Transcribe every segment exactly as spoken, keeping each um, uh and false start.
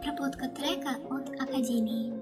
Обработка трека от Академии.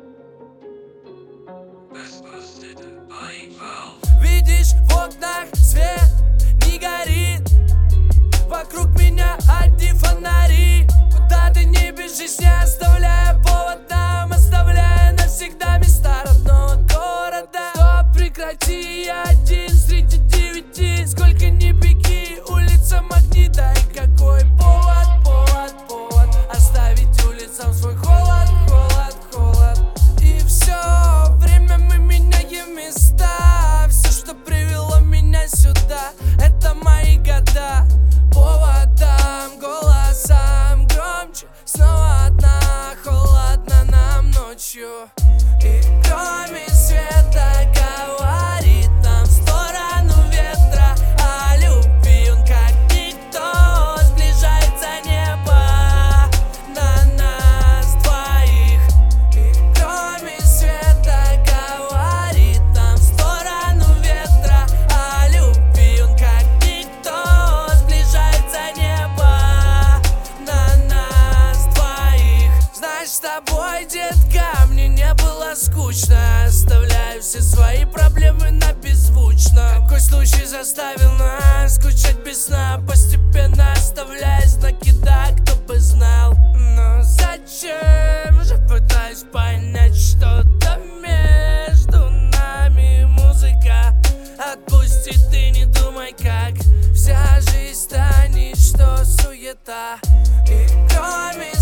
Видишь, в окнах свет не горит, вокруг меня одни фонари. Куда ты не бежишь, не оставляя повод нам, оставляя навсегда места родного города. Стоп, прекрати, я один среди девяти. Сколько ни беги, улицам огни, дай какой повод, повод, повод оставить улицам свой холод, холод, холод. И все время мы меняем места. Все, что привело меня сюда, это мои года. Поводам, голосам громче, снова одна, холодно нам ночью. И кроме света говорит нам в сторону ветра о любви. Он как никто сближается небо на нас двоих. И кроме света говорит нам в сторону ветра о любви. Он как никто сближается небо на нас двоих. Знаешь, с тобой, детка, мне не было скучно. Оставляю все свои проблемы на беззвучно. Какой случай заставил нас скучать без сна, постепенно оставляя знаки, да, кто бы знал. Но зачем же пытаюсь понять что-то между нами? Музыка, отпусти, ты не думай, как вся жизнь станет, что суета. И кроме